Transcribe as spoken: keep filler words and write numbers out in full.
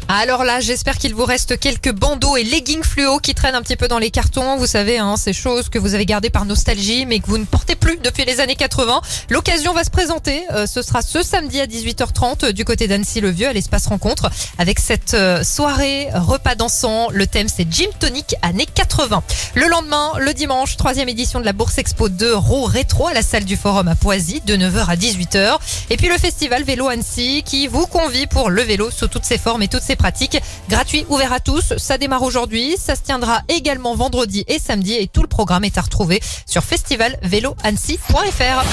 Alors là, j'espère qu'il vous reste quelques bandeaux et leggings fluo qui traînent un petit peu dans les cartons. Vous savez, hein, ces choses que vous avez gardées par nostalgie, mais que vous ne portez plus depuis les années quatre-vingts. L'occasion va se présenter. Euh, ce sera ce samedi à dix-huit heures trente du côté d'Annecy-le-Vieux à l'espace rencontre avec cette euh, soirée repas dansant. Le thème, c'est Gym Tonic années quatre-vingts. Le lendemain, le dimanche, troisième édition de la Bourse Expo deux Ro Rétro à la salle du Forum à Poisy de neuf heures à dix-huit heures. Et puis le festival Vélo Annecy qui vous convie pour le vélo sous toutes ses formes et toutes ses pratique, gratuit, ouvert à tous. Ça démarre aujourd'hui, ça se tiendra également vendredi et samedi et tout le programme est à retrouver sur festival vélo annecy point f r.